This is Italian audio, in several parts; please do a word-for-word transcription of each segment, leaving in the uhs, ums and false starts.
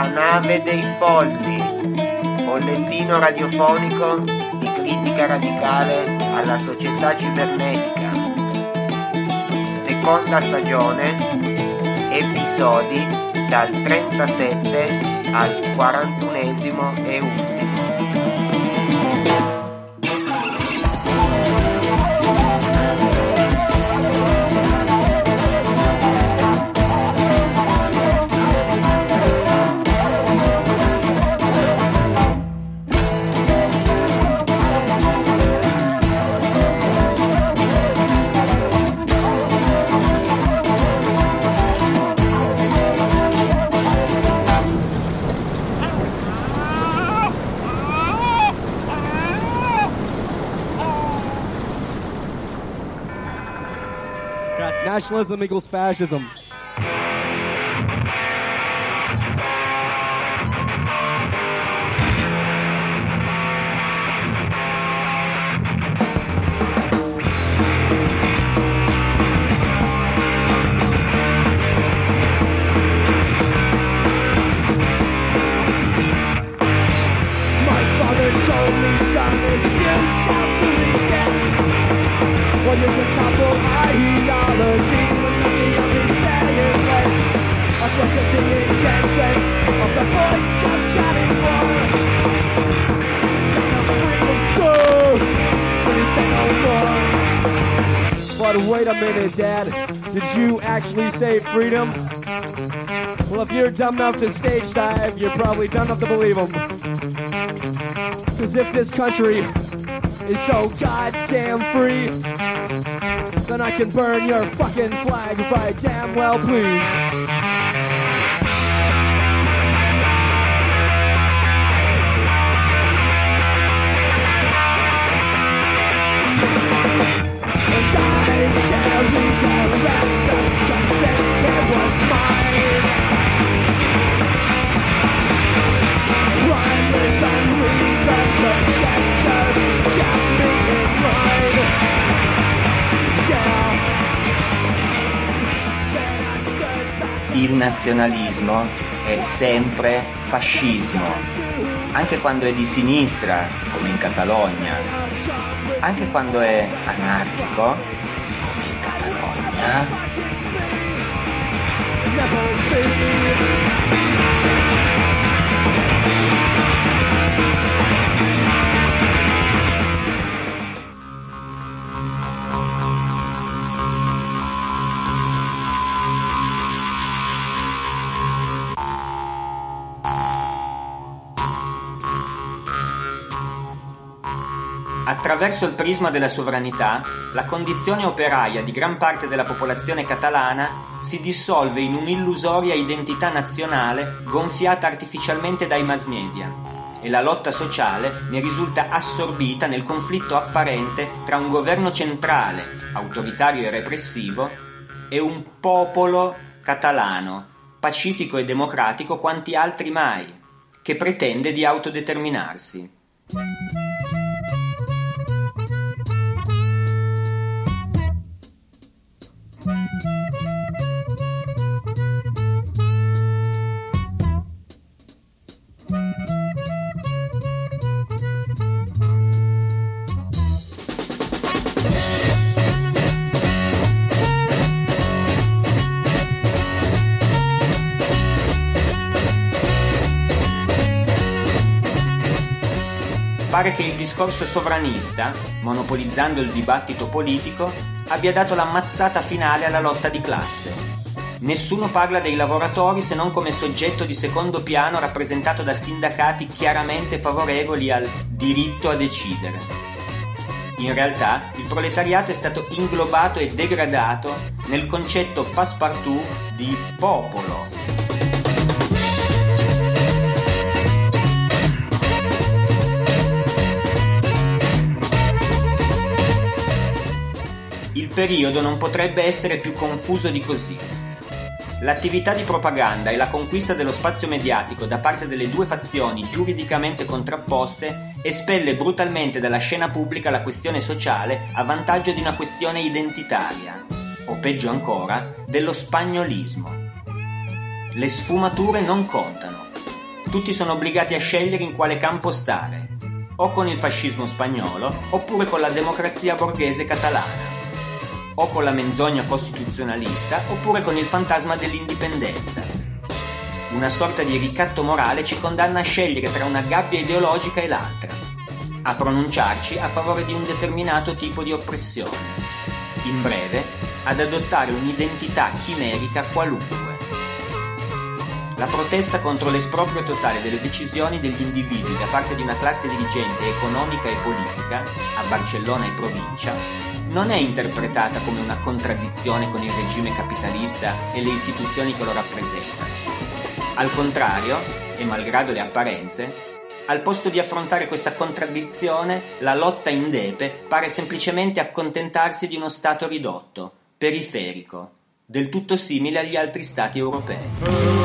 nave dei folli, bollettino radiofonico di critica radicale alla società cibernetica, seconda stagione, episodi dal trentasette al quarantunesimo e ultimo. Nationalism equals fascism. But wait a minute, Dad. Did you actually say freedom? Well, if you're dumb enough to stage dive, you're probably dumb enough to believe him. Cause if this country is so goddamn free, then I can burn your fucking flag if I damn well please. Il nazionalismo è sempre fascismo, anche quando è di sinistra, come in Catalogna, anche quando è anarchico, come in Catalogna. Attraverso il prisma della sovranità, la condizione operaia di gran parte della popolazione catalana si dissolve in un'illusoria identità nazionale gonfiata artificialmente dai mass media, e la lotta sociale ne risulta assorbita nel conflitto apparente tra un governo centrale, autoritario e repressivo, e un popolo catalano, pacifico e democratico quanti altri mai, che pretende di autodeterminarsi. Pare che il discorso sovranista, monopolizzando il dibattito politico, abbia dato la mazzata finale alla lotta di classe. Nessuno parla dei lavoratori se non come soggetto di secondo piano rappresentato da sindacati chiaramente favorevoli al diritto a decidere. In realtà, il proletariato è stato inglobato e degradato nel concetto passepartout di popolo. Il periodo non potrebbe essere più confuso di così. L'attività di propaganda e la conquista dello spazio mediatico da parte delle due fazioni giuridicamente contrapposte espelle brutalmente dalla scena pubblica la questione sociale a vantaggio di una questione identitaria, o peggio ancora, dello spagnolismo. Le sfumature non contano. tutti sono obbligati a scegliere in quale campo stare, o con il fascismo spagnolo oppure con la democrazia borghese catalana, o con la menzogna costituzionalista oppure con il fantasma dell'indipendenza. Una sorta di ricatto morale ci condanna a scegliere tra una gabbia ideologica e l'altra, a pronunciarci a favore di un determinato tipo di oppressione, in breve, ad adottare un'identità chimerica qualunque. La protesta contro l'esproprio totale delle decisioni degli individui da parte di una classe dirigente economica e politica, a Barcellona e provincia, non è interpretata come una contraddizione con il regime capitalista e le istituzioni che lo rappresentano. Al contrario, e malgrado le apparenze, al posto di affrontare questa contraddizione, la lotta indepe pare semplicemente accontentarsi di uno stato ridotto, periferico, del tutto simile agli altri stati europei.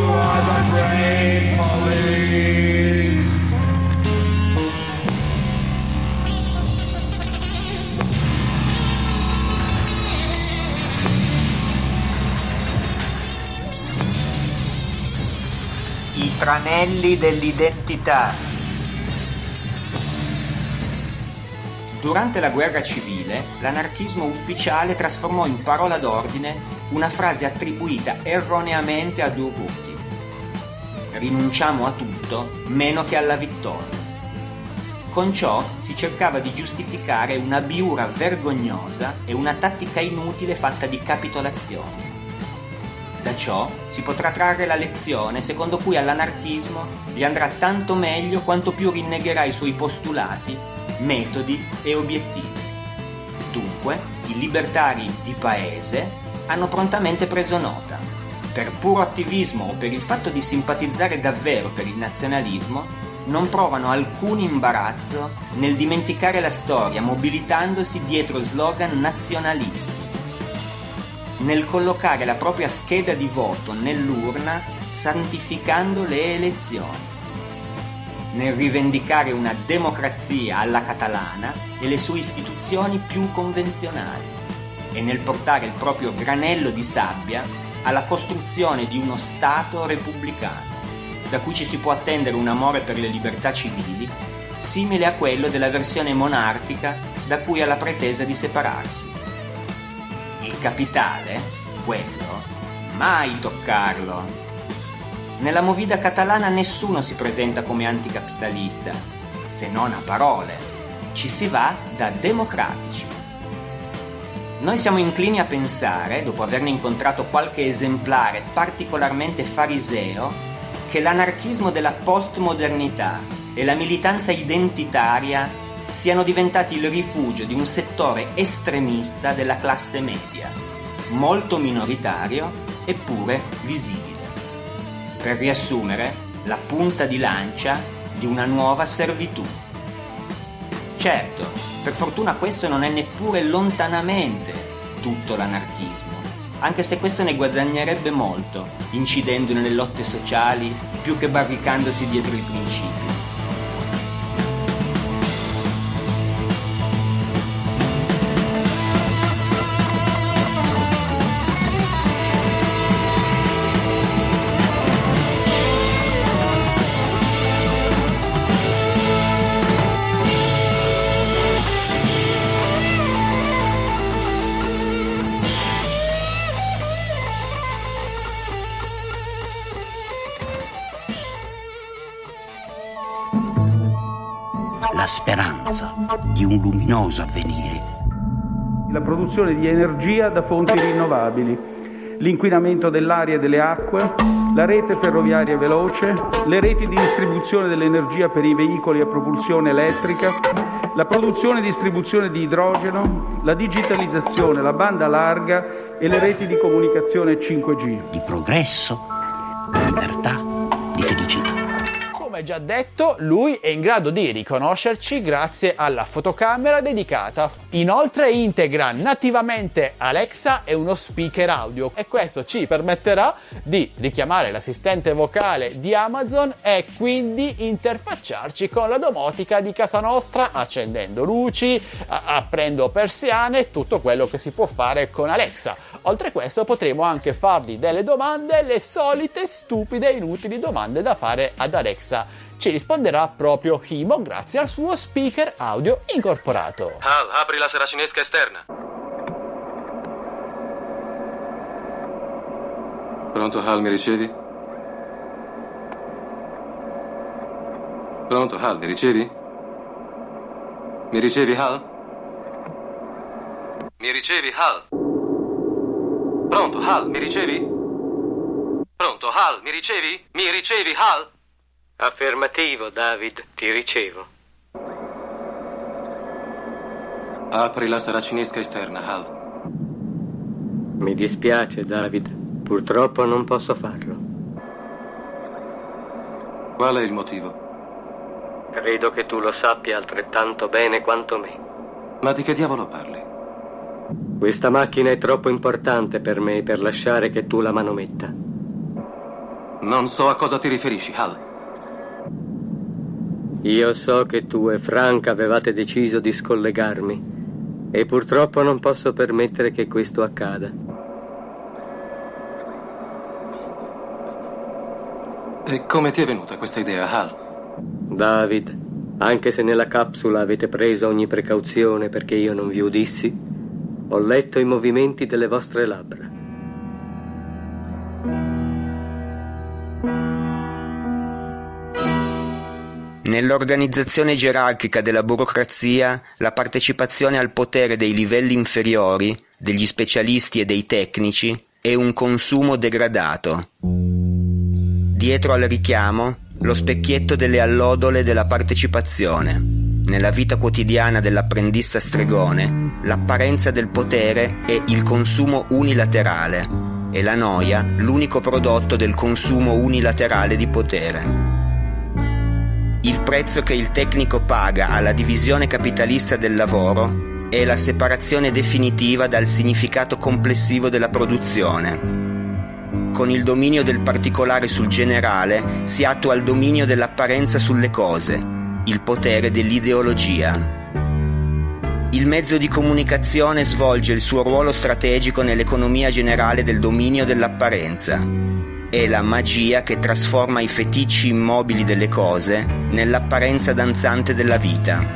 I tranelli dell'identità. Durante la guerra civile, l'anarchismo ufficiale trasformò in parola d'ordine una frase attribuita erroneamente a Durruti: rinunciamo a tutto meno che alla vittoria. Con ciò si cercava di giustificare una biura vergognosa e una tattica inutile fatta di capitolazioni. Da ciò si potrà trarre la lezione secondo cui all'anarchismo gli andrà tanto meglio quanto più rinnegherà i suoi postulati, metodi e obiettivi. Dunque, i libertari di paese hanno prontamente preso nota. Per puro attivismo o per il fatto di simpatizzare davvero per il nazionalismo, non provano alcun imbarazzo nel dimenticare la storia mobilitandosi dietro slogan nazionalisti, nel collocare la propria scheda di voto nell'urna santificando le elezioni, nel rivendicare una democrazia alla catalana e le sue istituzioni più convenzionali e nel portare il proprio granello di sabbia alla costruzione di uno Stato repubblicano, da cui ci si può attendere un amore per le libertà civili simile a quello della versione monarchica da cui ha la pretesa di separarsi. Il capitale, quello, mai toccarlo. Nella movida catalana nessuno si presenta come anticapitalista, se non a parole. Ci si va da democratici. Noi siamo inclini a pensare, dopo averne incontrato qualche esemplare particolarmente fariseo, che l'anarchismo della postmodernità e la militanza identitaria siano diventati il rifugio di un settore estremista della classe media, molto minoritario eppure visibile. Per riassumere, la punta di lancia di una nuova servitù. Certo, per fortuna questo non è neppure lontanamente tutto l'anarchismo, anche se questo ne guadagnerebbe molto, incidendo nelle lotte sociali più che barricandosi dietro i principi. La speranza di un luminoso avvenire. La produzione di energia da fonti rinnovabili, l'inquinamento dell'aria e delle acque, la rete ferroviaria veloce, le reti di distribuzione dell'energia per i veicoli a propulsione elettrica, la produzione e distribuzione di idrogeno, la digitalizzazione, la banda larga e le reti di comunicazione cinque G. Di progresso, di libertà, di felicità. Insomma, hai già detto, lui è in grado di riconoscerci grazie alla fotocamera dedicata. Inoltre integra nativamente Alexa e uno speaker audio, e questo ci permetterà di richiamare l'assistente vocale di Amazon e quindi interfacciarci con la domotica di casa nostra, accendendo luci, aprendo persiane, tutto quello che si può fare con Alexa. Oltre a questo potremo anche fargli delle domande, le solite stupide e inutili domande da fare ad Alexa. Ci risponderà proprio Himo grazie al suo speaker audio incorporato. Hal, apri la saracinesca esterna. Pronto, Hal, mi ricevi? Pronto, Hal, mi ricevi? Mi ricevi, Hal? Mi ricevi, Hal? Pronto, Hal, mi ricevi? Pronto, Hal, mi ricevi? Mi ricevi, Hal? Affermativo, David, ti ricevo. Apri la saracinesca esterna, Hal. Mi dispiace, David. Purtroppo non posso farlo. Qual è il motivo? Credo che tu lo sappia altrettanto bene quanto me. Ma di che diavolo parli? Questa macchina è troppo importante per me per lasciare che tu la manometta. Non so a cosa ti riferisci, Hal. Io so che tu e Frank avevate deciso di scollegarmi e purtroppo non posso permettere che questo accada. E come ti è venuta questa idea, Hal? David, anche se nella capsula avete preso ogni precauzione perché io non vi udissi, ho letto i movimenti delle vostre labbra. Nell'organizzazione gerarchica della burocrazia, la partecipazione al potere dei livelli inferiori, degli specialisti e dei tecnici, è un consumo degradato. Dietro al richiamo, lo specchietto delle allodole della partecipazione. Nella vita quotidiana dell'apprendista stregone, l'apparenza del potere è il consumo unilaterale e la noia l'unico prodotto del consumo unilaterale di potere. Il prezzo che il tecnico paga alla divisione capitalista del lavoro è la separazione definitiva dal significato complessivo della produzione. Con il dominio del particolare sul generale si attua il dominio dell'apparenza sulle cose, il potere dell'ideologia. Il mezzo di comunicazione svolge il suo ruolo strategico nell'economia generale del dominio dell'apparenza. È la magia che trasforma i feticci immobili delle cose nell'apparenza danzante della vita.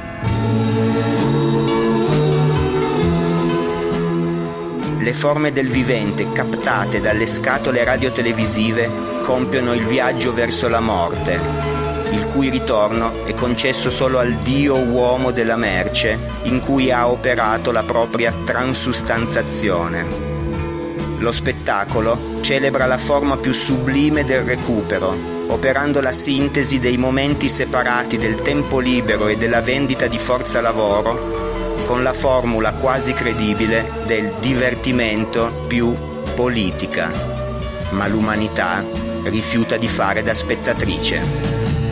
Le forme del vivente captate dalle scatole radiotelevisive compiono il viaggio verso la morte, il cui ritorno è concesso solo al dio uomo della merce in cui ha operato la propria transustanzazione. Lo spettacolo celebra la forma più sublime del recupero, operando la sintesi dei momenti separati del tempo libero e della vendita di forza lavoro con la formula quasi credibile del divertimento più politica. Ma l'umanità rifiuta di fare da spettatrice.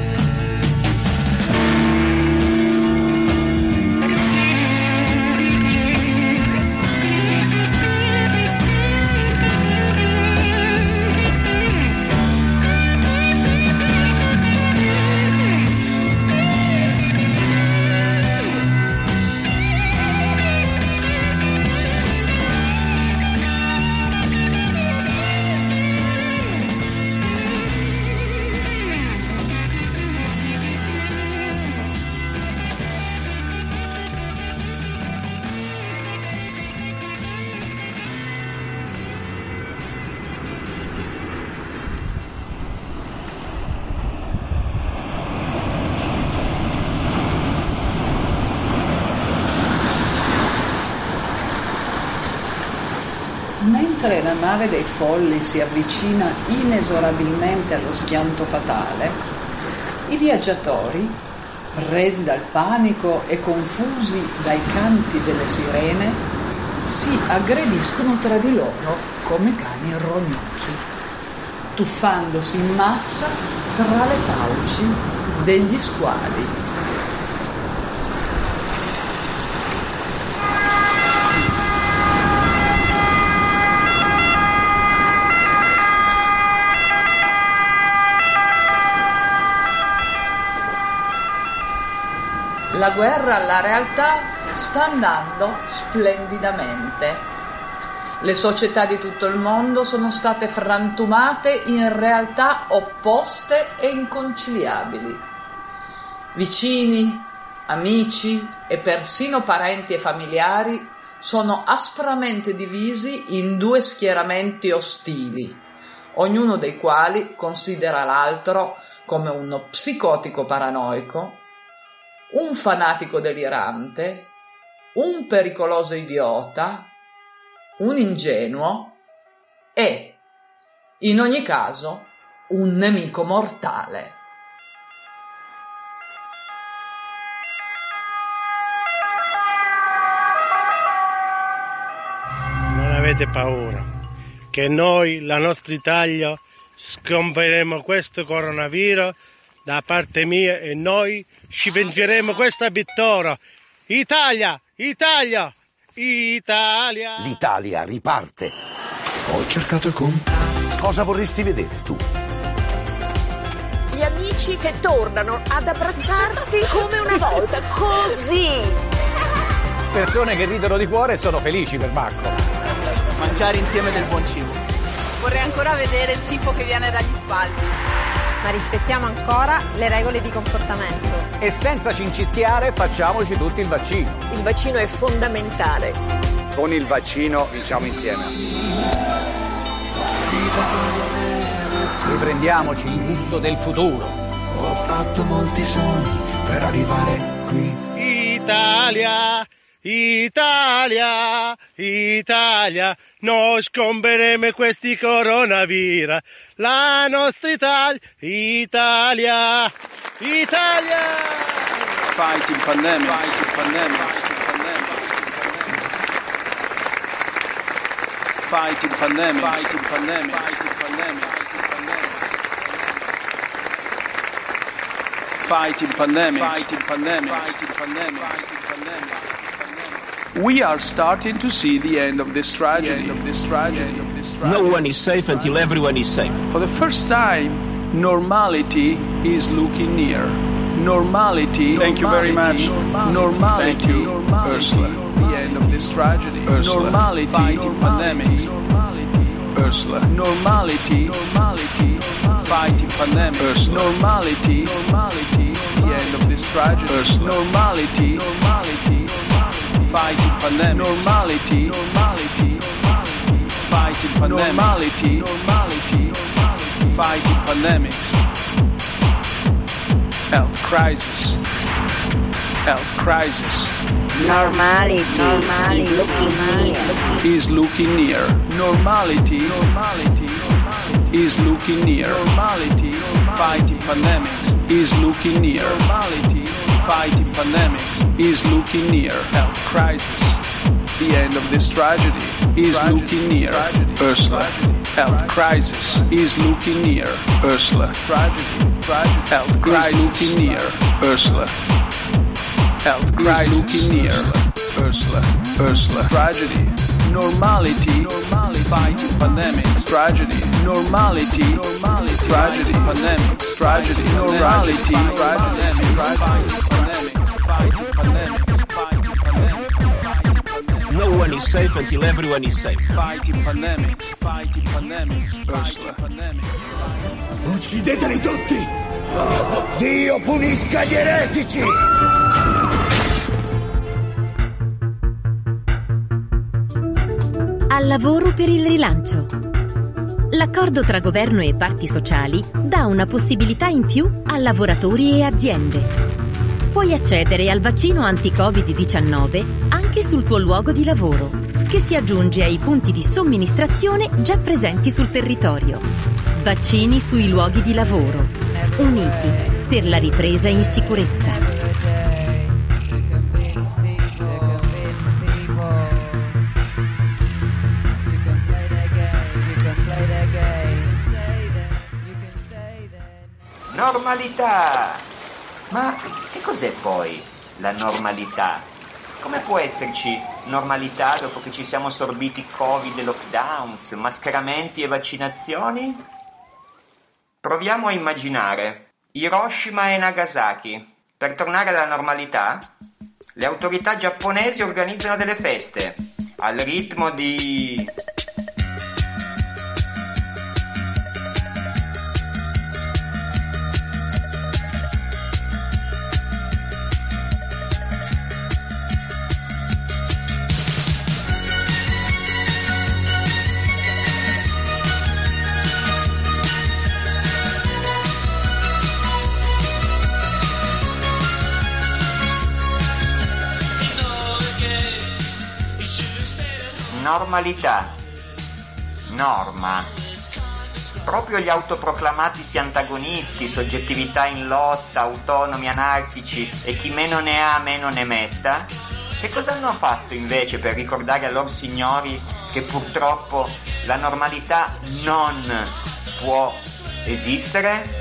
Mentre la nave dei folli si avvicina inesorabilmente allo schianto fatale, i viaggiatori, presi dal panico e confusi dai canti delle sirene, si aggrediscono tra di loro come cani rognosi, tuffandosi in massa tra le fauci degli squali. La guerra alla realtà sta andando splendidamente. Le società di tutto il mondo sono state frantumate in realtà opposte e inconciliabili. Vicini, amici e persino parenti e familiari sono aspramente divisi in due schieramenti ostili, ognuno dei quali considera l'altro come uno psicotico paranoico, un fanatico delirante, un pericoloso idiota, un ingenuo e, in ogni caso, un nemico mortale. Non avete paura, che noi, la nostra Italia, scomperemo questo coronavirus da parte mia e noi ci vengeremo questa vittoria. Italia, Italia, Italia. L'Italia riparte. Ho cercato il con. Cosa vorresti vedere tu? Gli amici che tornano ad abbracciarsi come una volta, così. Persone che ridono di cuore e sono felici per Marco. Mangiare insieme del buon cibo. Vorrei ancora vedere il tipo che viene dagli spalti. Ma rispettiamo ancora le regole di comportamento. E senza cincischiare facciamoci tutti il vaccino. Il vaccino è fondamentale. Con il vaccino vinciamo insieme. Riprendiamoci il gusto del futuro. Ho fatto molti sogni per arrivare qui. Italia, Italia, Italia, noi scomperemo questi coronavirus. La nostra Italia, Italia, Italia. Fighting pandemic, fighting pandemic, fighting pandemic, fighting pandemic, fighting pandemic, fighting pandemic, fighting pandemic, fighting pandemic, fighting pandemic. We are starting to see the end of this tragedy. Of this tragedy. Of this tragedy. No one is safe until everyone is safe. For the first time, normality is looking near. Normality. Thank you very much. Normality. Thank you, Ursula. The end of this tragedy. Ursula. Normality. Fighting pandemics. Ursula. Normality. Normality. Fighting pandemics. Ursula. Normality. Normality. The end of this tragedy. Ursula. Normality. Normality. Fighting pandemics. Normality. Normality. Fighting pandemics. Normality. Normality. Fighting pandemics. Health crisis. Health crisis. Normality. Normality. Is looking near. Normality. Normality. Is looking near. Normality. Fighting pandemics. Is looking near. Normality. Fighting pandemics. Is looking near. Health crisis. The end of this tragedy is tragedy. looking near. Tragedy. Ursula. Tragedy. Health crisis is looking near. Ursula. Tragedy. Tragedy. Health crisis is looking near. Ursula. Health crisis is looking near. Ursula. Ursula. Tragedy. Normality. Normality. Fighting pandemics. Tragedy. Normality. Normality. Tragedy. Pandemics. Tragedy. Normality. Tragedy. Tragedy. Fighting pandemics. Fighting pandemics. No one is safe until everyone is safe. Fighting pandemics. Fighting pandemics. Ursula. Uccideteli tutti! Dio punisca gli eretici! Al lavoro per il rilancio. L'accordo tra governo e parti sociali dà una possibilità in più a lavoratori e aziende. Puoi accedere al vaccino anti-covid diciannove anche sul tuo luogo di lavoro, che si aggiunge ai punti di somministrazione già presenti sul territorio. Vaccini sui luoghi di lavoro. Uniti per la ripresa in sicurezza. Normalità! Ma che cos'è poi la normalità? Come può esserci normalità dopo che ci siamo sorbiti Covid e lockdowns, mascheramenti e vaccinazioni? Proviamo a immaginare Hiroshima e Nagasaki. Per tornare alla normalità, le autorità giapponesi organizzano delle feste al ritmo di... normalità, norma. Proprio gli autoproclamatisi antagonisti, soggettività in lotta, autonomi, anarchici e chi meno ne ha meno ne metta, che cosa hanno fatto invece per ricordare a loro signori che purtroppo la normalità non può esistere?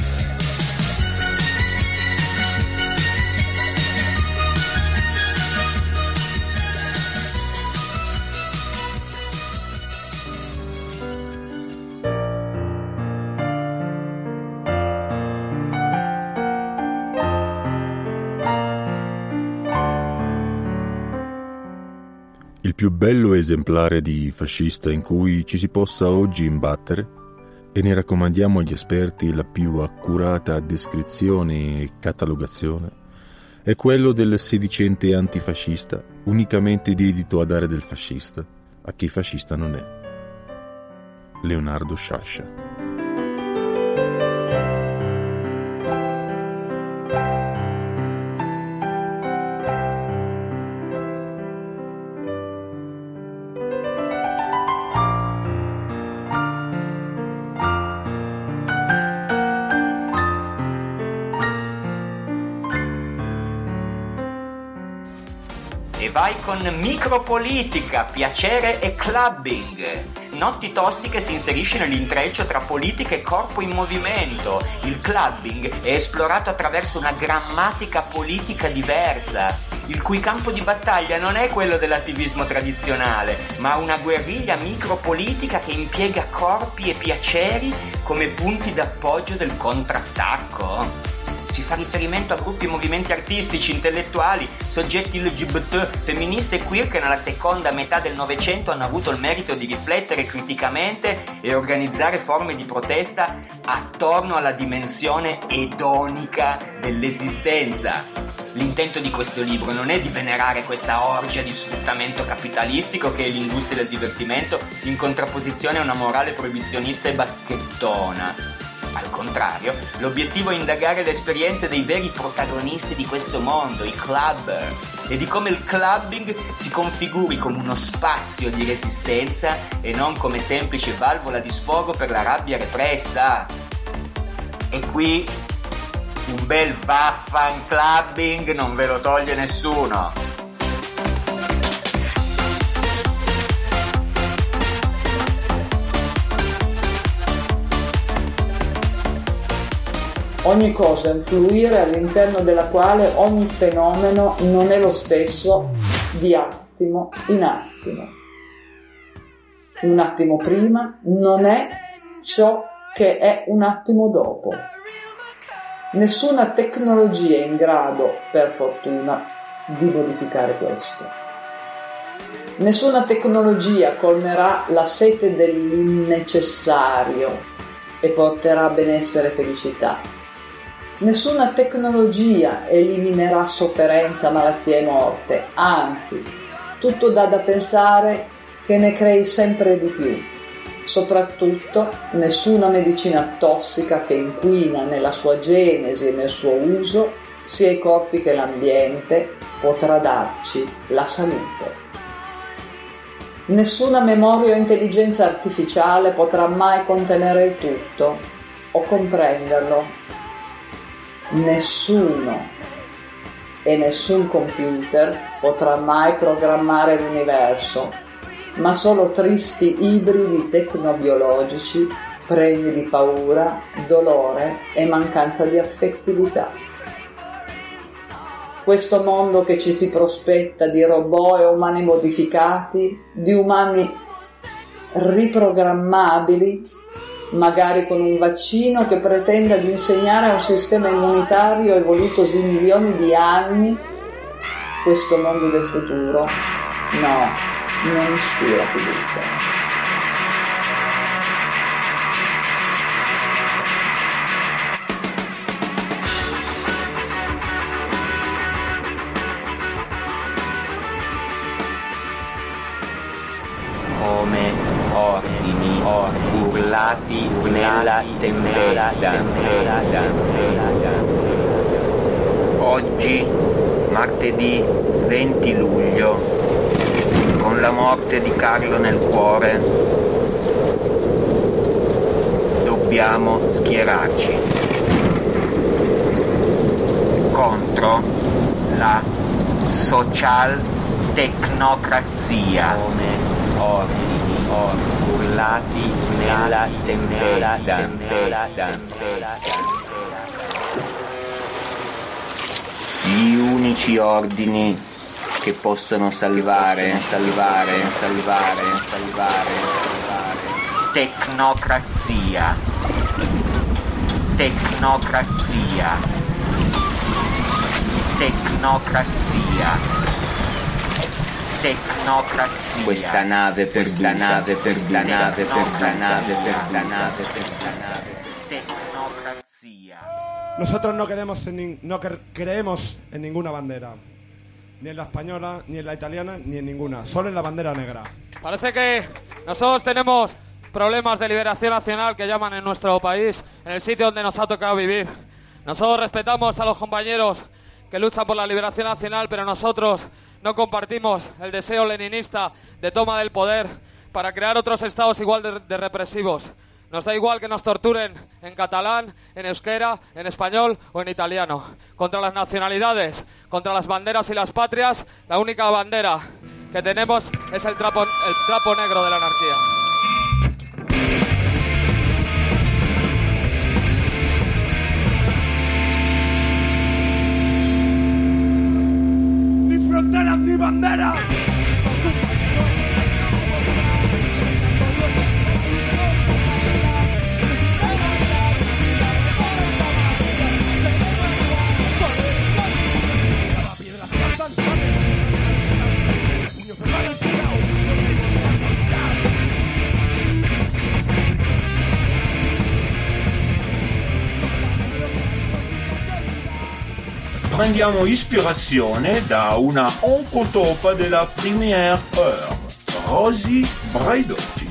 Il più bello esemplare di fascista in cui ci si possa oggi imbattere, e ne raccomandiamo agli esperti la più accurata descrizione e catalogazione, è quello del sedicente antifascista, unicamente dedito a dare del fascista a chi fascista non è. Leonardo Sciascia. E vai con micropolitica, piacere e clubbing. Notti Tossi che si inserisce nell'intreccio tra politica e corpo in movimento. Il clubbing è esplorato attraverso una grammatica politica diversa, il cui campo di battaglia non è quello dell'attivismo tradizionale, ma una guerriglia micropolitica che impiega corpi e piaceri come punti d'appoggio del contrattacco. Si fa riferimento a gruppi e movimenti artistici, intellettuali, soggetti L G B T, femministe e queer che nella seconda metà del Novecento hanno avuto il merito di riflettere criticamente e organizzare forme di protesta attorno alla dimensione edonica dell'esistenza. L'intento di questo libro non è di venerare questa orgia di sfruttamento capitalistico che è l'industria del divertimento in contrapposizione a una morale proibizionista e bacchettona. Al contrario, l'obiettivo è indagare le esperienze dei veri protagonisti di questo mondo, i clubber, e di come il clubbing si configuri come uno spazio di resistenza e non come semplice valvola di sfogo per la rabbia repressa. E qui un bel vaffan clubbing non ve lo toglie nessuno. Ogni cosa influire all'interno della quale ogni fenomeno non è lo stesso di attimo in attimo. Un attimo prima non è ciò che è un attimo dopo. Nessuna tecnologia è in grado, per fortuna, di modificare questo. Nessuna tecnologia colmerà la sete dell'innecessario e porterà benessere e felicità. Nessuna tecnologia eliminerà sofferenza, malattia e morte, anzi, tutto dà da pensare che ne crei sempre di più. Soprattutto, nessuna medicina tossica che inquina nella sua genesi e nel suo uso, sia i corpi che l'ambiente, potrà darci la salute. Nessuna memoria o intelligenza artificiale potrà mai contenere il tutto o comprenderlo. Nessuno e nessun computer potrà mai programmare l'universo, ma solo tristi ibridi tecnobiologici pregni di paura, dolore e mancanza di affettività. questo mondo che ci si prospetta di robot e umani modificati, di umani riprogrammabili, magari con un vaccino che pretenda di insegnare a un sistema immunitario evolutosi milioni di anni questo mondo del futuro? No, non ispira fiducia. Come ordini, urlati nella tempesta. Oggi, martedì venti luglio, con la morte di Carlo nel cuore, dobbiamo schierarci contro la social tecnocrazia. Come ordini, urlati nella tempesta. Gli unici ordini che possono salvare, salvare, salvare, salvare, salvare. Tecnocrazia. Tecnocrazia. Tecnocrazia. Tecnocrazia. Questa nave per sta nave per sta nave per sta nave per sta nave per sta nave. Tecnocrazia. Nosotros no queremos en ni- no cre- creemos en ninguna bandera, ni en la española, ni en la italiana, ni en ninguna, solo en la bandera negra. Parece que nosotros tenemos problemas de liberación nacional que llaman en nuestro país, en el sitio donde nos ha tocado vivir. Nosotros respetamos a los compañeros que luchan por la liberación nacional, pero nosotros no compartimos el deseo leninista de toma del poder para crear otros estados igual de, de represivos. Nos da igual que nos torturen en catalán, en euskera, en español o en italiano. Contra las nacionalidades, contra las banderas y las patrias, la única bandera que tenemos es el trapo, el trapo negro de la anarquía. ¡Ni fronteras ni banderas! Prendiamo ispirazione da una oncotopa della première heure, Rosy Braidotti.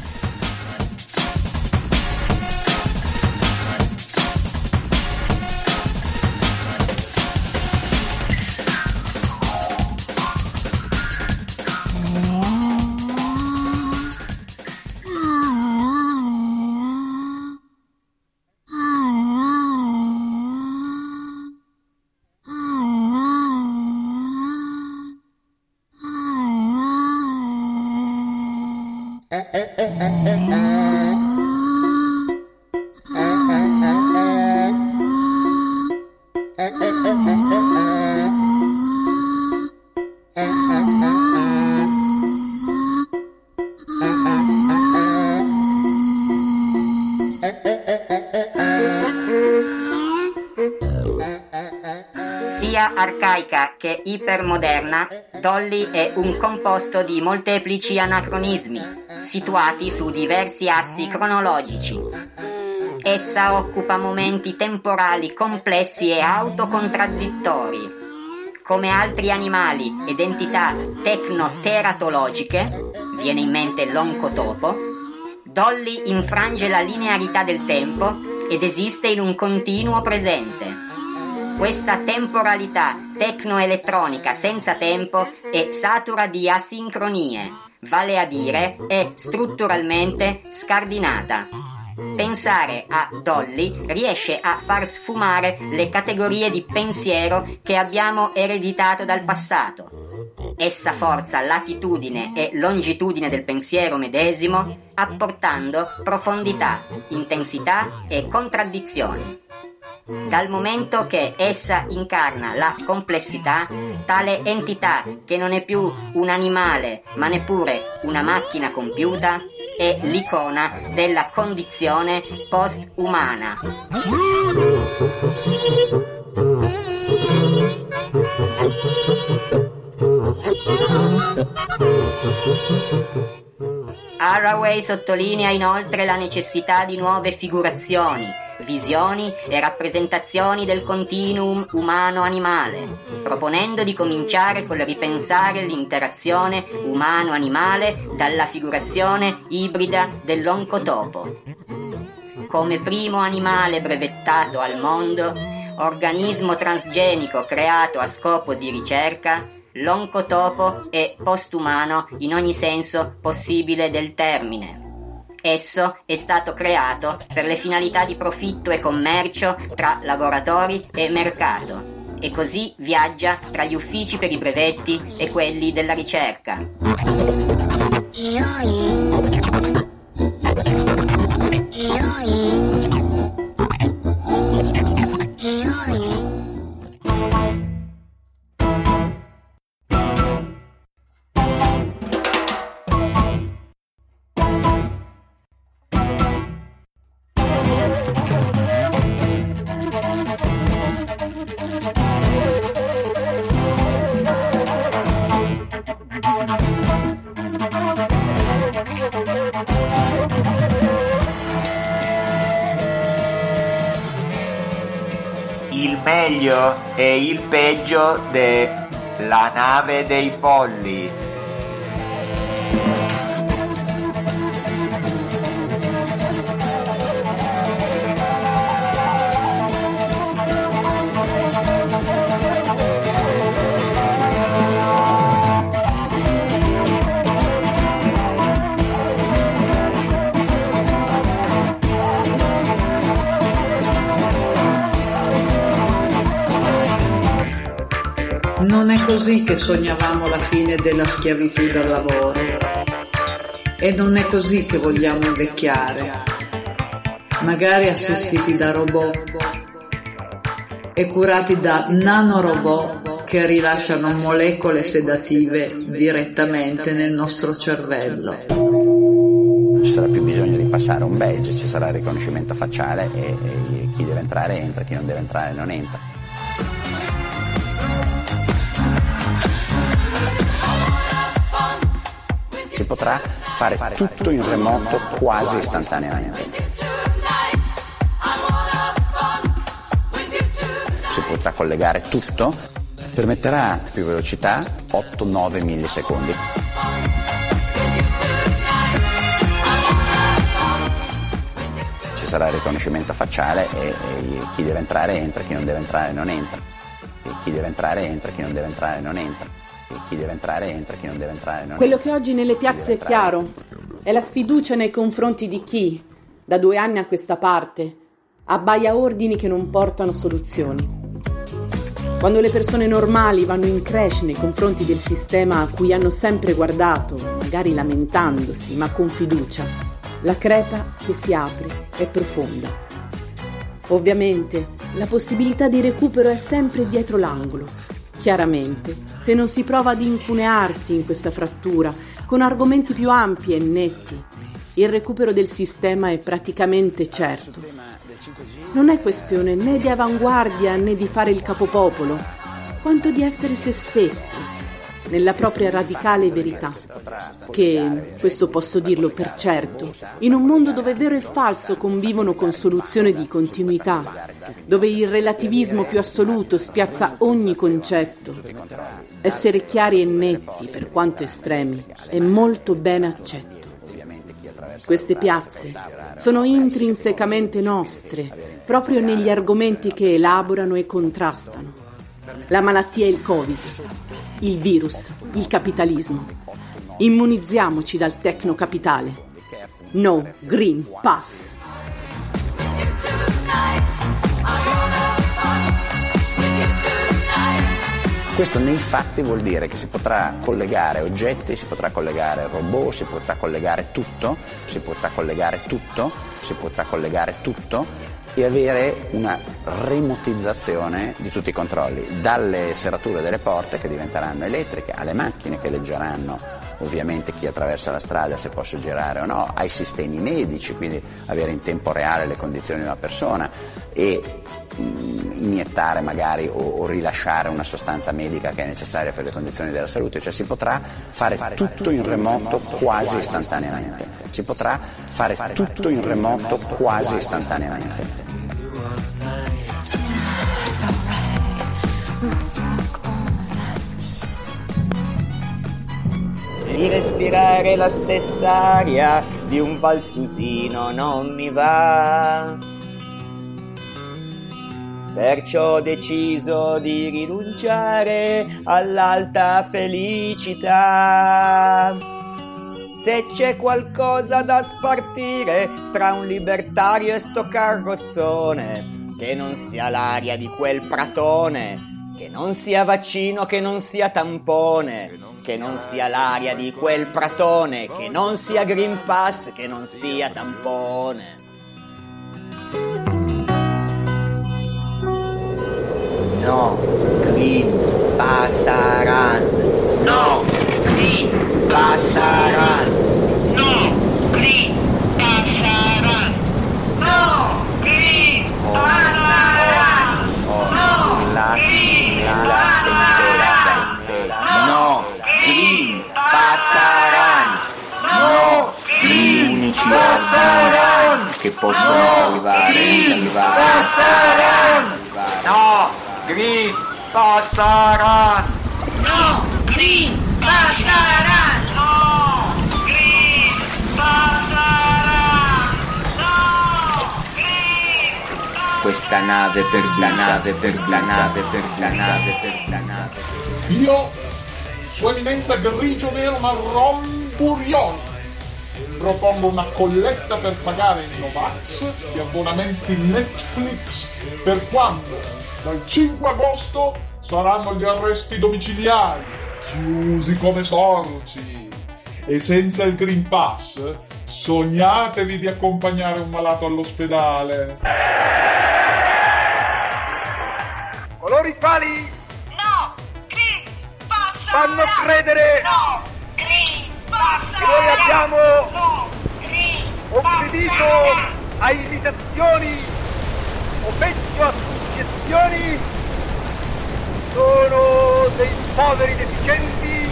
Sia arcaica che ipermoderna, Dolly è un composto di molteplici anacronismi, situati su diversi assi cronologici. Essa occupa momenti temporali complessi e autocontradittori. Come altri animali ed entità tecnoteratologiche, viene in mente l'oncotopo, Dolly infrange la linearità del tempo ed esiste in un continuo presente. Questa temporalità tecnoelettronica senza tempo è satura di asincronie, vale a dire è strutturalmente scardinata. Pensare a Dolly riesce a far sfumare le categorie di pensiero che abbiamo ereditato dal passato. Essa forza latitudine e longitudine del pensiero medesimo, apportando profondità, intensità e contraddizioni. dal momento che essa incarna la complessità, tale entità che non è più un animale ma neppure una macchina compiuta, è l'icona della condizione post-umana. Haraway sottolinea inoltre la necessità di nuove figurazioni, visioni e rappresentazioni del continuum umano-animale, proponendo di cominciare col ripensare l'interazione umano-animale dalla figurazione ibrida dell'oncotopo. Come primo animale brevettato al mondo, organismo transgenico creato a scopo di ricerca, l'oncotopo è postumano in ogni senso possibile del termine. Esso è stato creato per le finalità di profitto e commercio tra laboratori e mercato, e così viaggia tra gli uffici per i brevetti e quelli della ricerca. Il meglio e il peggio della nave dei folli. Non è così che sognavamo la fine della schiavitù del lavoro. E non è così che vogliamo invecchiare, magari assistiti da robot e curati da nanorobot che rilasciano molecole sedative direttamente nel nostro cervello. Ci sarà più bisogno di passare un badge, ci sarà il riconoscimento facciale e, e chi deve entrare entra, chi non deve entrare non entra. Si potrà fare tutto in remoto quasi istantaneamente. Si potrà collegare tutto, permetterà più velocità, otto nove millisecondi. Ci sarà il riconoscimento facciale e, e chi deve entrare entra, chi non deve entrare non entra. E chi deve entrare entra, chi non deve entrare non entra. E chi deve entrare entra, chi non deve entrare non Quello entra. che oggi nelle piazze è chiaro è la sfiducia nei confronti di chi, da due anni a questa parte, abbaia ordini che non portano soluzioni. Quando le persone normali vanno in crash nei confronti del sistema a cui hanno sempre guardato, magari lamentandosi, ma con fiducia, la crepa che si apre è profonda. Ovviamente, la possibilità di recupero è sempre dietro l'angolo. Chiaramente, se non si prova ad incunearsi in questa frattura con argomenti più ampi e netti, il recupero del sistema è praticamente certo. Non è questione né di avanguardia né di fare il capopopolo, quanto di essere se stessi, nella propria radicale verità, che, questo posso dirlo per certo, in un mondo dove vero e falso convivono con soluzione di continuità, dove il relativismo più assoluto spiazza ogni concetto, essere chiari e netti, per quanto estremi, è molto ben accetto. Queste piazze sono intrinsecamente nostre, proprio negli argomenti che elaborano e contrastano. La malattia e il Covid, il virus, il capitalismo. Immunizziamoci dal tecnocapitale. No Green Pass. Questo nei fatti vuol dire che si potrà collegare oggetti, si potrà collegare robot, si potrà collegare tutto, si potrà collegare tutto, si potrà collegare tutto e avere una remotizzazione di tutti i controlli, dalle serrature delle porte che diventeranno elettriche, alle macchine che leggeranno ovviamente chi attraversa la strada se posso girare o no, ai sistemi medici, quindi avere in tempo reale le condizioni di una persona e mh, iniettare magari o, o rilasciare una sostanza medica che è necessaria per le condizioni della salute, cioè si potrà fare, fare tutto in remoto quasi istantaneamente, si potrà fare tutto in remoto quasi istantaneamente. Di respirare la stessa aria di un valsusino non mi va. Perciò ho deciso di rinunciare all'alta felicità. Se c'è qualcosa da spartire tra un libertario e sto carrozzone, che non sia l'aria di quel pratone, che non sia vaccino, che non sia tampone, che non sia l'aria di quel pratone, che non sia Green Pass, che non sia tampone. No, Green Passaran. No, Green Passaran. No, Green Passaran. No, Green Passaran. No, Green Passaran. No, Green Passaran. No, Green unici Passaran che possono salvare, salvare. Passaran. No, Green Passaran. No, Green Passaran. No, Green Passaran. No, Green. Questa nave per sta nave per sta nave per sta nave per sta nave. Io, Sua Eminenza Grigio Nero Marron Burioni, propongo una colletta per pagare i Novax gli abbonamenti Netflix per quando dal cinque agosto saranno gli arresti domiciliari, chiusi come sorci, e senza il Green Pass sognatevi di accompagnare un malato all'ospedale. Coloro i quali No, Green Pass. fanno credere No, Green Pass. che noi abbiamo No, Green obbedito a imitazioni o peggio a suggestioni sono dei poveri deficienti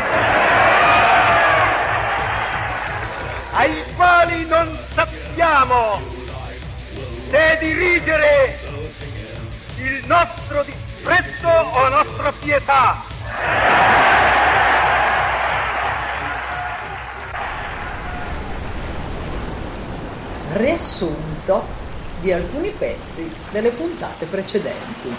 ai quali non sappiamo se dirigere il nostro disprezzo o la nostra pietà. Riassunto di alcuni pezzi delle puntate precedenti.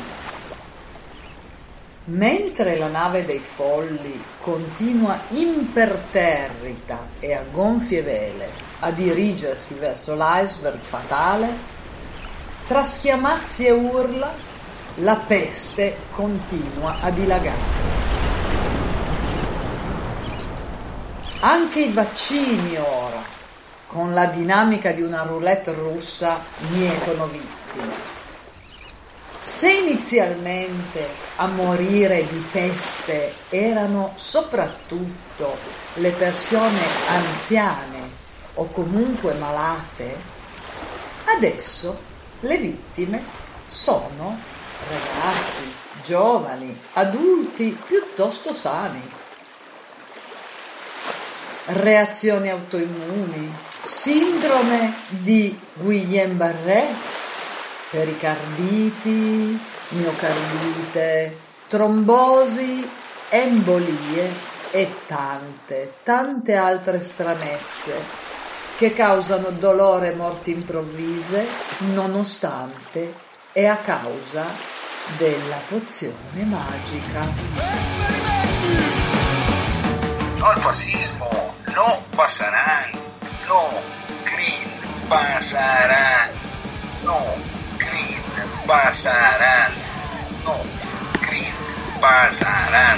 Mentre la nave dei folli continua imperterrita e a gonfie vele a dirigersi verso l'iceberg fatale, tra schiamazzi e urla la peste continua a dilagare. Anche i vaccini ora, con la dinamica di una roulette russa, mietono vittime. Se inizialmente a morire di peste erano soprattutto le persone anziane o comunque malate, adesso le vittime sono ragazzi, giovani, adulti piuttosto sani. Reazioni autoimmuni, sindrome di Guillain-Barré, pericarditi, miocardite, trombosi, embolie e tante, tante altre stranezze che causano dolore e morti improvvise nonostante e a causa della pozione magica. No al fascismo, no pasarán, no Green pasarán, no Green pasarán, no Green pasarán.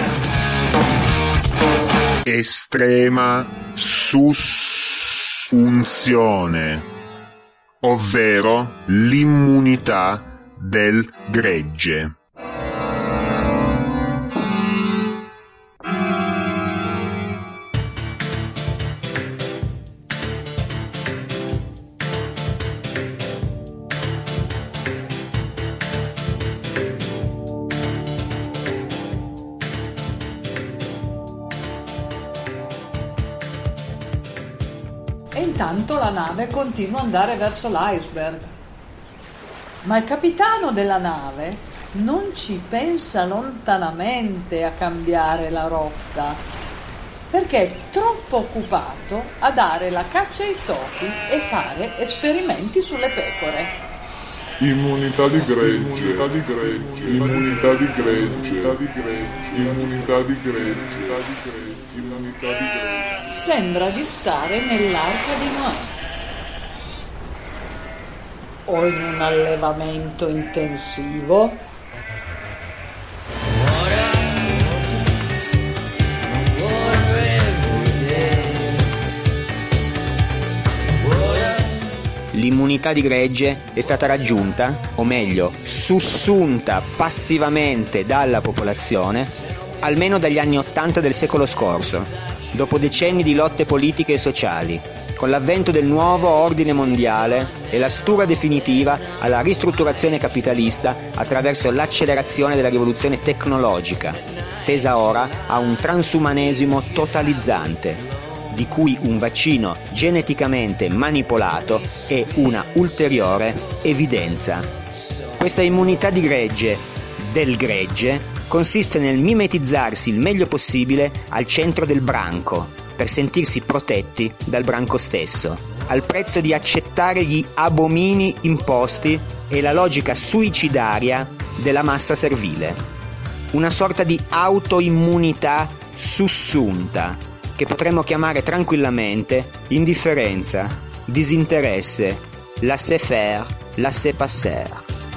Estrema sussunzione. ovvero l'immunità del gregge. Intanto la nave continua ad andare verso l'iceberg. Ma il capitano della nave non ci pensa lontanamente a cambiare la rotta, perché è troppo occupato a dare la caccia ai topi e fare esperimenti sulle pecore. Immunità di gregge, immunità di gregge, immunità di gregge, immunità di gregge, immunità di gregge, immunità di gregge. Sembra di stare nell'arca di Noè o in un allevamento intensivo. L'immunità di gregge è stata raggiunta, o meglio, sussunta passivamente dalla popolazione, almeno dagli anni Ottanta del secolo scorso, dopo decenni di lotte politiche e sociali, con l'avvento del nuovo ordine mondiale e la stura definitiva alla ristrutturazione capitalista attraverso l'accelerazione della rivoluzione tecnologica, tesa ora a un transumanesimo totalizzante, di cui un vaccino geneticamente manipolato è una ulteriore evidenza. Questa immunità di gregge, del gregge, consiste nel mimetizzarsi il meglio possibile al centro del branco, per sentirsi protetti dal branco stesso, al prezzo di accettare gli abomini imposti e la logica suicidaria della massa servile. Una sorta di autoimmunità sussunta, che potremmo chiamare tranquillamente indifferenza, disinteresse, laissez-faire, laissez-passer.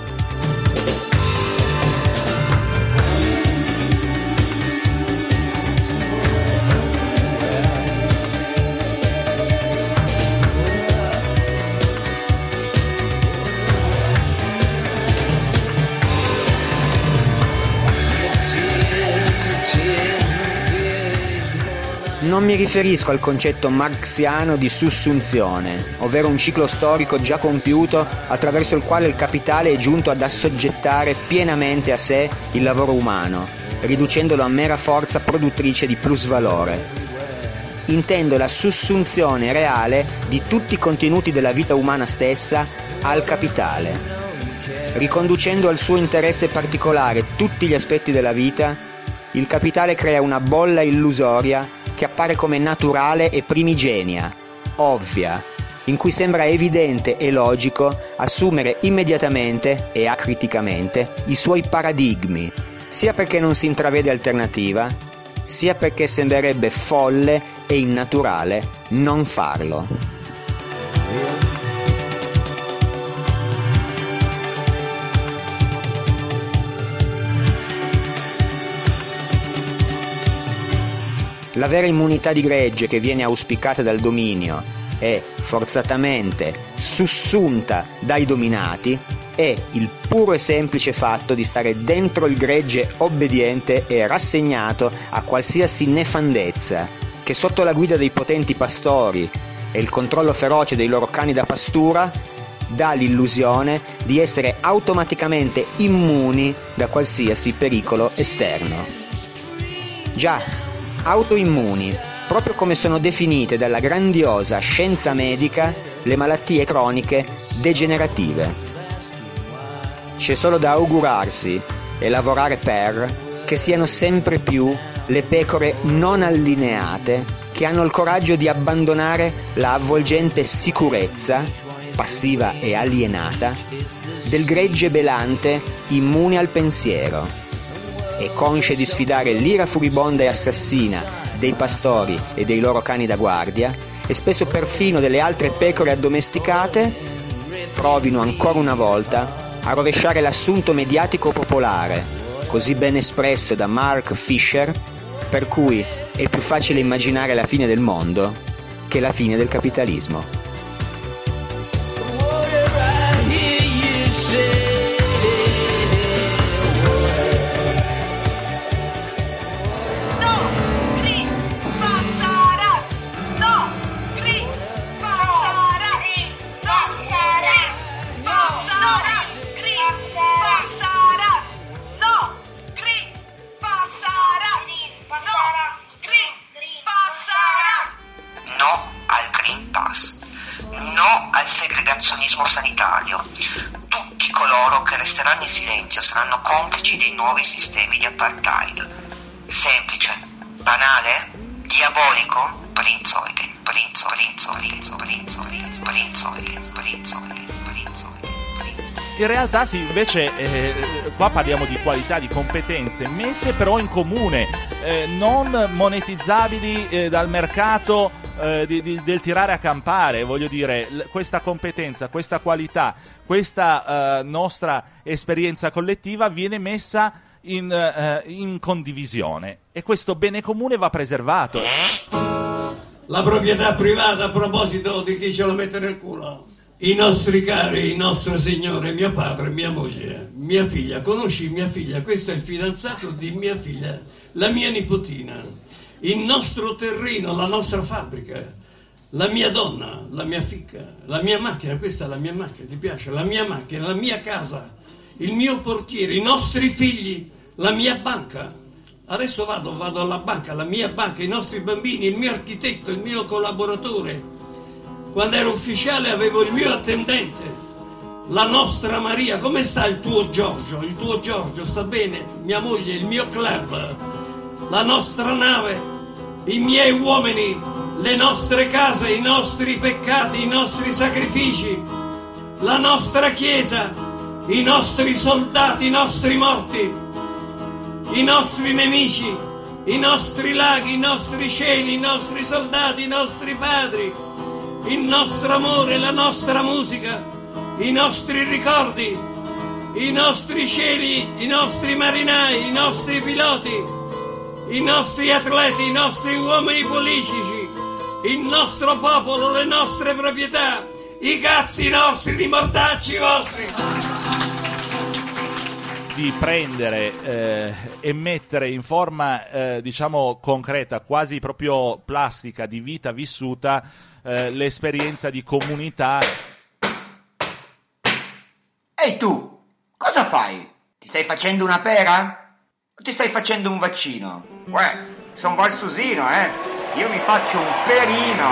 Non mi riferisco al concetto marxiano di sussunzione, ovvero un ciclo storico già compiuto attraverso il quale il capitale è giunto ad assoggettare pienamente a sé il lavoro umano, riducendolo a mera forza produttrice di plusvalore. Intendo la sussunzione reale di tutti i contenuti della vita umana stessa al capitale. Riconducendo al suo interesse particolare tutti gli aspetti della vita, il capitale crea una bolla illusoria che appare come naturale e primigenia, ovvia, in cui sembra evidente e logico assumere immediatamente e acriticamente i suoi paradigmi, sia perché non si intravede alternativa, sia perché sembrerebbe folle e innaturale non farlo. La vera immunità di gregge che viene auspicata dal dominio e forzatamente sussunta dai dominati è il puro e semplice fatto di stare dentro il gregge obbediente e rassegnato a qualsiasi nefandezza che sotto la guida dei potenti pastori e il controllo feroce dei loro cani da pastura dà l'illusione di essere automaticamente immuni da qualsiasi pericolo esterno. Già, autoimmuni, proprio come sono definite dalla grandiosa scienza medica le malattie croniche degenerative. C'è solo da augurarsi e lavorare per che siano sempre più le pecore non allineate che hanno il coraggio di abbandonare la avvolgente sicurezza, passiva e alienata, del gregge belante immune al pensiero, e consce di sfidare l'ira furibonda e assassina dei pastori e dei loro cani da guardia, e spesso perfino delle altre pecore addomesticate, provino ancora una volta a rovesciare l'assunto mediatico popolare, così ben espresso da Mark Fisher, per cui è più facile immaginare la fine del mondo che la fine del capitalismo. al segregazionismo sanitario. Tutti coloro che resteranno in silenzio saranno complici dei nuovi sistemi di apartheid. Semplice, banale, diabolico, brinzoide, brinzo, brinzo, brinzo, brinzo, brinzo, brinzoide, brinzoide. In realtà sì, invece eh, qua parliamo di qualità, di competenze messe però in comune, eh, non monetizzabili eh, dal mercato eh, di, di, del tirare a campare. Voglio dire, l- questa competenza, questa qualità, questa eh, nostra esperienza collettiva viene messa in, eh, in condivisione, e questo bene comune va preservato. La proprietà privata, a proposito di chi ce la mette nel culo. I nostri cari, il nostro signore, mio padre, mia moglie, mia figlia, conosci mia figlia, questo è il fidanzato di mia figlia, la mia nipotina, il nostro terreno, la nostra fabbrica, la mia donna, la mia fica, la mia macchina, questa è la mia macchina, ti piace? La mia macchina, la mia casa, il mio portiere, i nostri figli, la mia banca. Adesso vado, vado alla banca, la mia banca, i nostri bambini, il mio architetto, il mio collaboratore. Quando ero ufficiale avevo il mio attendente, la nostra Maria. Come sta il tuo Giorgio? Il tuo Giorgio sta bene? Mia moglie, il mio club, la nostra nave, i miei uomini, le nostre case, i nostri peccati, i nostri sacrifici, la nostra chiesa, i nostri soldati, i nostri morti, i nostri nemici, i nostri laghi, i nostri cieli, i nostri soldati, i nostri padri, il nostro amore, la nostra musica, i nostri ricordi, i nostri cieli, i nostri marinai, i nostri piloti, i nostri atleti, i nostri uomini politici, il nostro popolo, le nostre proprietà, i cazzi nostri, i mortacci vostri. Di prendere eh, e mettere in forma eh, diciamo concreta, quasi proprio plastica, di vita vissuta, eh, l'esperienza di comunità. Ehi tu, cosa fai? Ti stai facendo una pera? O ti stai facendo un vaccino? Uè, son valsusino, eh? Io mi faccio un perino.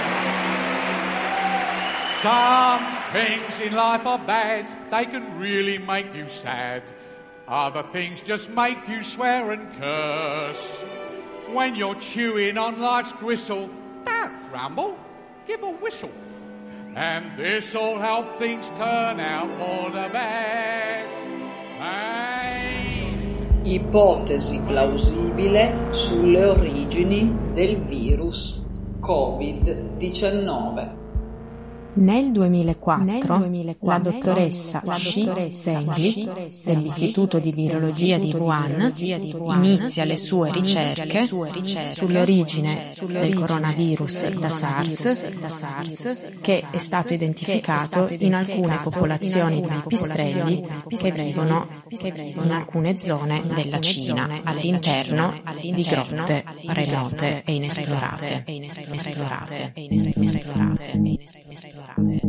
Some things in life are bad, they can really make you sad. Other things just make you swear and curse. When you're chewing on life's gristle, don't grumble, give a whistle. And this'll help things turn out for the best. Hey. Ipotesi plausibile sulle origini del virus covid diciannove. Nel duemilaquattro, Nel duemilaquattro la dottoressa Shi Zhengli dell'Istituto di Virologia di Wuhan inizia le sue ricerche sull'origine del coronavirus da SARS, che è stato identificato in alcune popolazioni di pipistrelli che vivono in alcune zone della Cina, all'interno di grotte remote e inesplorate. inesplorate, inesplorate, inesplorate.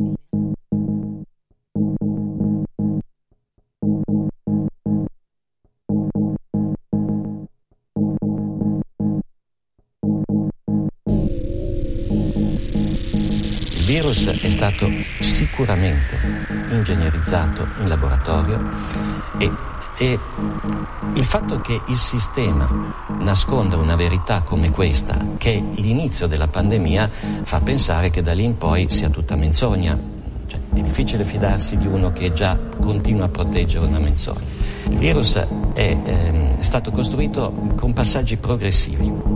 Il virus è stato sicuramente ingegnerizzato in laboratorio e, e il fatto che il sistema nasconda una verità come questa, che è l'inizio della pandemia, fa pensare che da lì in poi sia tutta menzogna. Cioè, è difficile fidarsi di uno che già continua a proteggere una menzogna. Il virus è, ehm, è stato costruito con passaggi progressivi.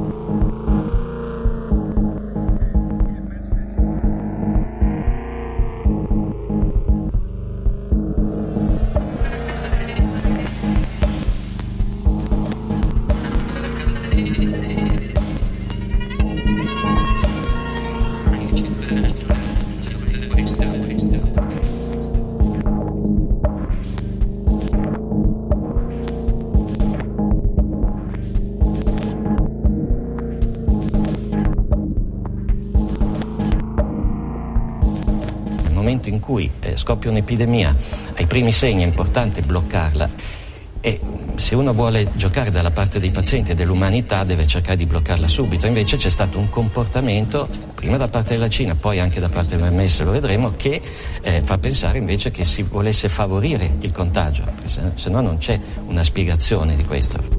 In cui eh, scoppia un'epidemia, ai primi segni è importante bloccarla. e se uno vuole giocare dalla parte dei pazienti e dell'umanità deve cercare di bloccarla subito. Invece c'è stato un comportamento, prima da parte della Cina, poi anche da parte dell'O M S, lo vedremo, che eh, fa pensare invece che si volesse favorire il contagio, se, se no non c'è una spiegazione di questo.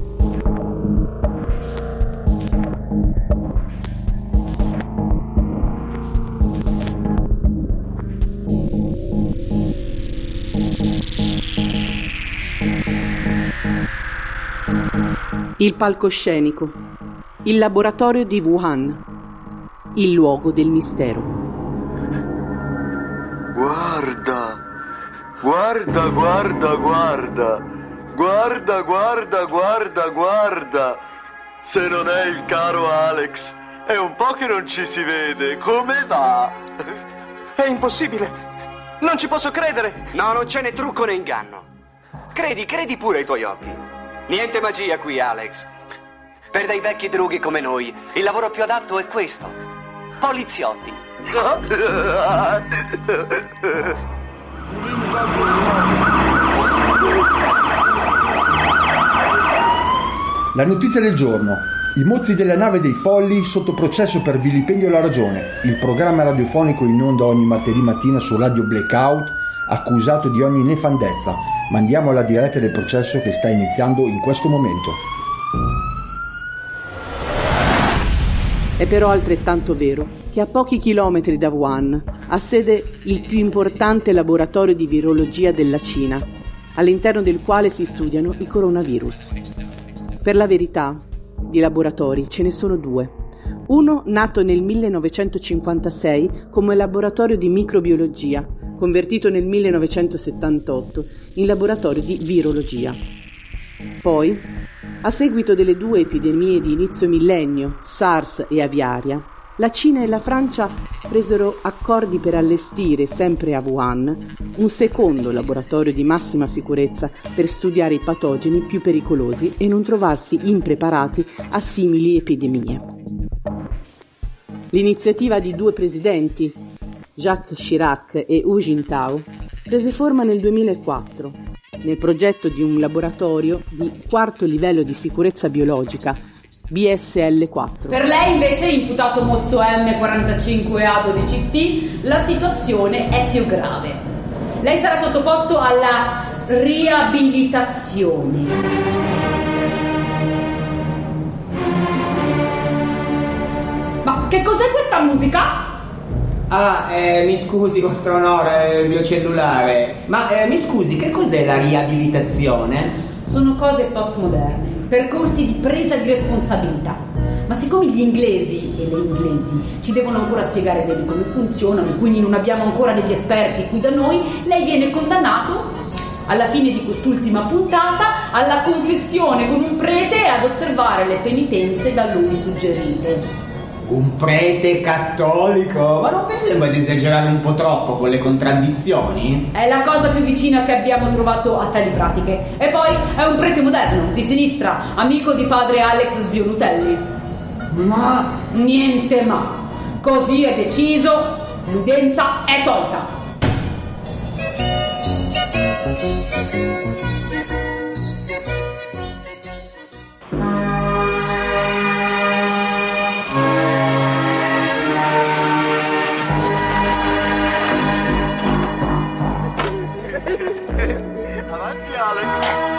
Il palcoscenico, il laboratorio di Wuhan, il luogo del mistero. Guarda, guarda, guarda, guarda, guarda, guarda, guarda, guarda. Se non è il caro Alex, è un po' che non ci si vede, come va? È impossibile, non ci posso credere. No, non c'è né trucco né inganno. Credi, credi pure ai tuoi occhi. Niente magia qui, Alex. Per dei vecchi drughi come noi, il lavoro più adatto è questo. Poliziotti. La notizia del giorno. I mozzi della nave dei folli sotto processo per vilipendio alla ragione. Il programma radiofonico in onda ogni martedì mattina su Radio Blackout, accusato di ogni nefandezza. Mandiamo alla diretta del processo che sta iniziando in questo momento. È però altrettanto vero che a pochi chilometri da Wuhan ha sede il più importante laboratorio di virologia della Cina, all'interno del quale si studiano i coronavirus. Per la verità, di laboratori ce ne sono due. Uno nato nel millenovecentocinquantasei come laboratorio di microbiologia, convertito nel millenovecentosettantotto in laboratorio di virologia. Poi, a seguito delle due epidemie di inizio millennio, SARS e aviaria, la Cina e la Francia presero accordi per allestire, sempre a Wuhan, un secondo laboratorio di massima sicurezza per studiare i patogeni più pericolosi e non trovarsi impreparati a simili epidemie. L'iniziativa di due presidenti, Jacques Chirac e Hu Jintao, prese forma nel duemilaquattro nel progetto di un laboratorio di quarto livello di sicurezza biologica, B S L quattro. Per lei invece, imputato mozzo M quarantacinque A dodici T, la situazione è più grave. Lei sarà sottoposto alla riabilitazione. Ma che cos'è questa musica? Ah, eh, mi scusi, vostro onore, il mio cellulare. Ma eh, mi scusi, che cos'è la riabilitazione? Sono cose postmoderne, percorsi di presa di responsabilità. Ma siccome gli inglesi e le inglesi ci devono ancora spiegare bene come funzionano, quindi non abbiamo ancora degli esperti qui da noi, lei viene condannato alla fine di quest'ultima puntata alla confessione con un prete e ad osservare le penitenze da lui suggerite. Un prete cattolico? Ma non vi sembra di esagerare un po' troppo con le contraddizioni? È la cosa più vicina che abbiamo trovato a tali pratiche. E poi è un prete moderno, di sinistra, amico di padre Alex Zio Nutelli. Ma niente ma. Così è deciso, l'udienza è tolta. Avanti Alex,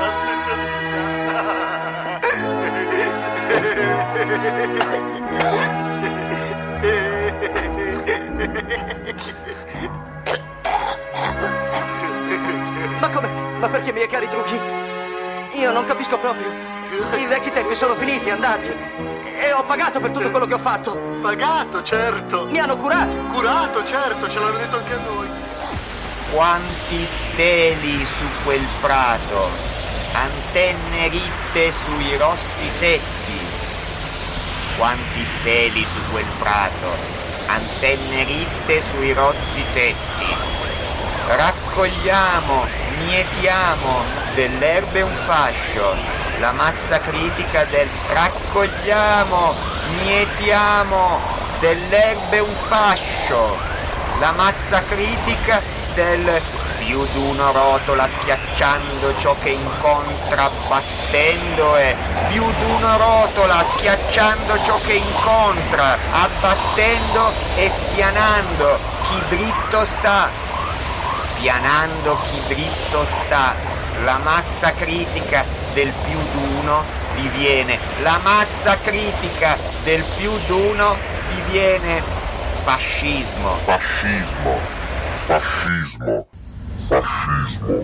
Ma come? Ma perché miei cari trucchi? Io non capisco proprio. I vecchi tempi sono finiti, andati. E ho pagato per tutto quello che ho fatto. Pagato, certo. Mi hanno curato. Curato, certo, ce l'hanno detto anche a noi. Quanti steli su quel prato, antenne ritte sui rossi tetti. Quanti steli su quel prato, antenne ritte sui rossi tetti. Raccogliamo, mietiamo dell'erbe un fascio, la massa critica del raccogliamo, mietiamo dell'erbe un fascio, la massa critica del più d'uno rotola schiacciando ciò che incontra, abbattendo e più d'uno rotola schiacciando ciò che incontra, abbattendo e spianando chi dritto sta, spianando chi dritto sta. La massa critica del più d'uno diviene, la massa critica del più d'uno diviene fascismo. Fascismo, fascismo, fascismo.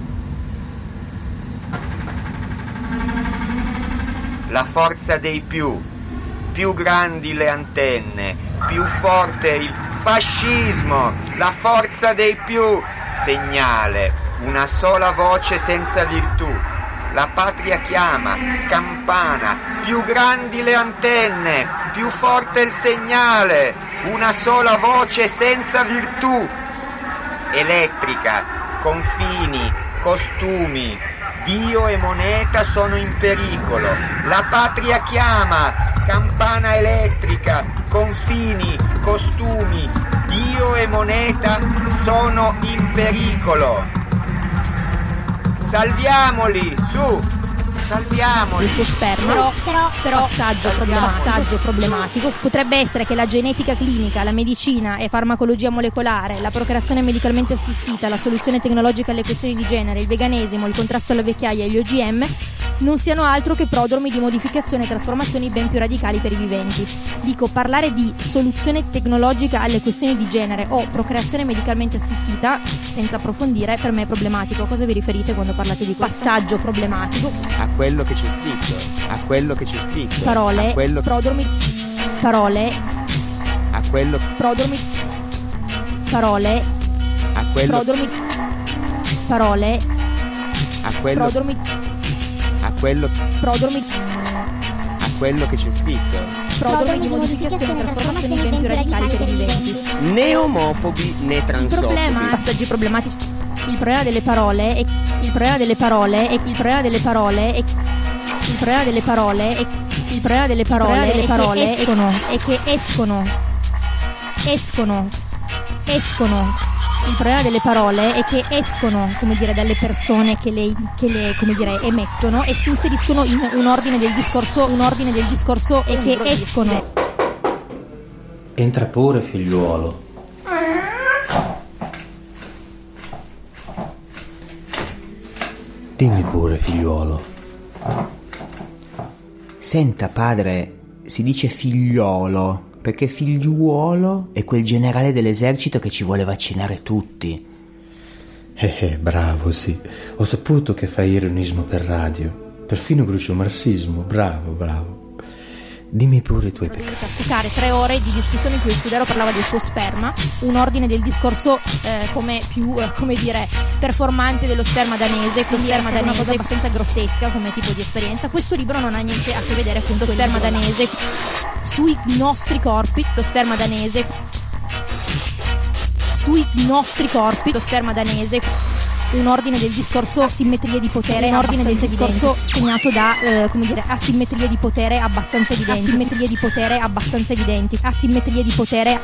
La forza dei più, più grandi le antenne, più forte il fascismo, la forza dei più, segnale, una sola voce senza virtù. La patria chiama, campana, più grandi le antenne, più forte il segnale, una sola voce senza virtù. Elettrica, confini, costumi, Dio e moneta sono in pericolo. La patria chiama, campana elettrica, confini, costumi, Dio e moneta sono in pericolo. Salviamoli, su, salviamoli. Il suo sperma, però, però, però passaggio, problema- passaggio problematico potrebbe essere che la genetica clinica, la medicina e farmacologia molecolare, la procreazione medicalmente assistita, la soluzione tecnologica alle questioni di genere, il veganesimo, il contrasto alla vecchiaia e gli O G M non siano altro che prodromi di modificazione e trasformazioni ben più radicali per i viventi. Dico, parlare di soluzione tecnologica alle questioni di genere o procreazione medicalmente assistita senza approfondire per me è problematico. Cosa vi riferite quando parlate di questo? Passaggio problematico. A quello che c'è scritto, a quello che c'è scritto. Parole, a quello... prodromi, parole, a quello... prodromi, parole, a quello... prodromi, parole, a quello... prodromi, a quello... prodromi, a quello che c'è scritto. prodromi di modificazione e trasformazioni ben più radicali per i viventi. Né omofobi né Il transofobi. problema, passaggi problematici. Il problema delle parole è il problema delle parole è il problema delle parole è il problema delle parole è il problema delle parole le parole escono e che escono escono escono il problema delle parole è che escono, come dire, dalle persone che le, che le come dire, emettono e si inseriscono in un ordine del discorso, un ordine del discorso e che escono. Entra pure, figliuolo. Dimmi pure, figliuolo. Senta, padre, si dice figliolo, perché figliuolo è quel generale dell'esercito che ci vuole vaccinare tutti. Eh, eh, bravo, sì. Ho saputo che fai ironismo per radio. Perfino brucio marxismo. Bravo, bravo. Dimmi pure i tuoi peccati. Toccare tre ore di discussione in cui Scudero parlava del suo sperma, un ordine del discorso eh, come più, eh, come dire, performante dello sperma danese, quindi sperma danese, una cosa abbastanza grottesca come tipo di esperienza. Questo libro non ha niente a che vedere con lo sperma danese sui nostri corpi, lo sperma danese sui nostri corpi, lo sperma danese. Un ordine del discorso asimmetrie di potere, un ordine del discorso segnato da eh, come dire asimmetrie di potere abbastanza evidenti, asimmetrie di potere abbastanza evidenti, asimmetrie di potere.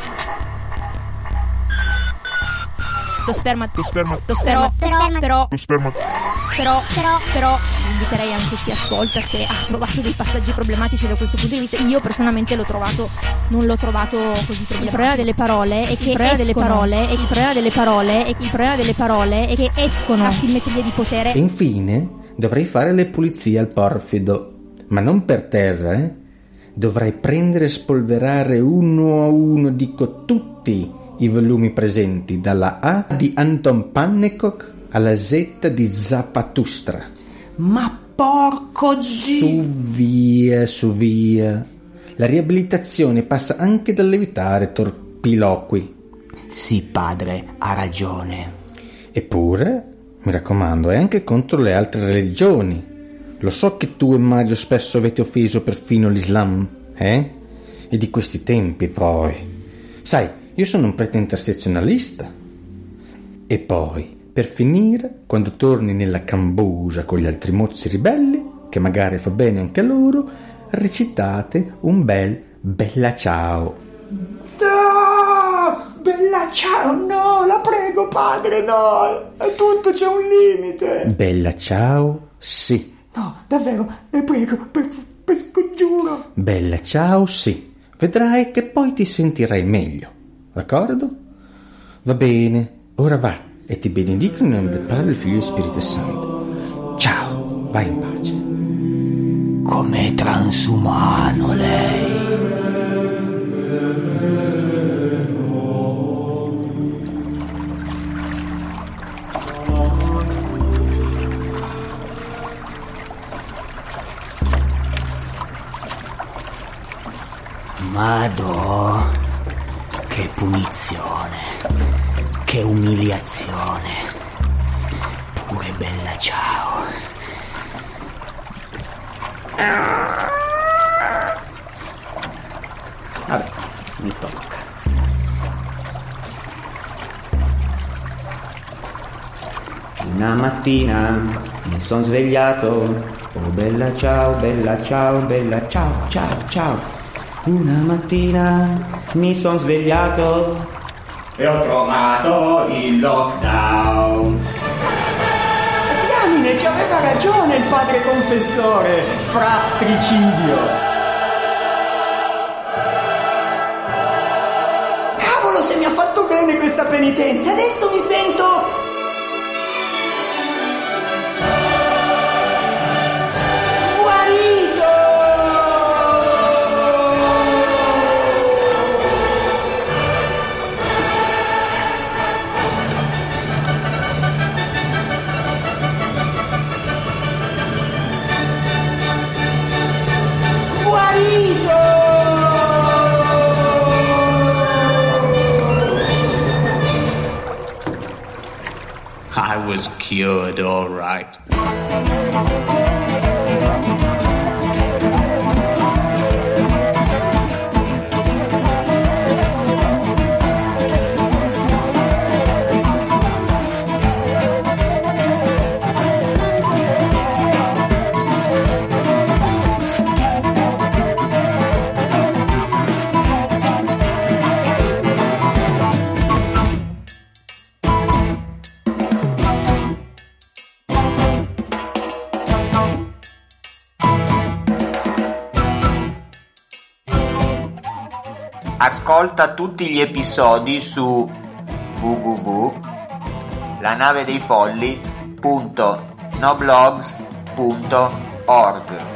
Lo sperma, lo sperma, lo sperma, però, però, lo sperma, però, però, però, inviterei anche chi ascolta se ha trovato dei passaggi problematici da questo punto di vista. Io personalmente l'ho trovato, non l'ho trovato così problematico. Il problema delle parole è che il problema delle parole, e il problema delle parole, e il problema delle parole è che escono asimmetrie di potere. E infine dovrei fare le pulizie al porfido, ma non per terra, eh? Dovrei prendere e spolverare uno a uno, dico tutti i volumi presenti, dalla A di Anton Pannekoek alla Z di Zarathustra. Ma porco Dio! Su via, su via. La riabilitazione passa anche dall'evitare torpiloqui. Sì, padre, ha ragione. Eppure, mi raccomando, è anche contro le altre religioni. Lo so che tu e Mario spesso avete offeso perfino l'Islam, eh? E di questi tempi poi. Sai, io sono un prete intersezionalista. E poi, per finire, quando torni nella Cambogia con gli altri mozzi ribelli, che magari fa bene anche a loro, recitate un bel bella ciao. No! Bella ciao, no, la prego, mio padre, no, a tutto c'è un limite. Bella ciao, sì. No, davvero, le prego, per, per scongiuro. Bella ciao, sì. Vedrai che poi ti sentirai meglio, d'accordo? Va bene, ora va e ti benedico in nome del Padre, del Figlio e dello Spirito Santo. Ciao, vai in pace. Com'è transumano lei. Madò, che punizione, che umiliazione. Pure bella ciao. Vabbè, mi tocca. Una mattina mi son svegliato. Oh bella ciao, bella ciao, bella ciao, ciao, ciao. Una mattina mi son svegliato e ho trovato il lockdown. Diamine, ci aveva ragione il padre confessore, fratricidio. Cavolo, se mi ha fatto bene questa penitenza, adesso mi sento... I was cured, all right. Ascolta tutti gli episodi su w w w punto la nave dei folli punto noblogs punto org.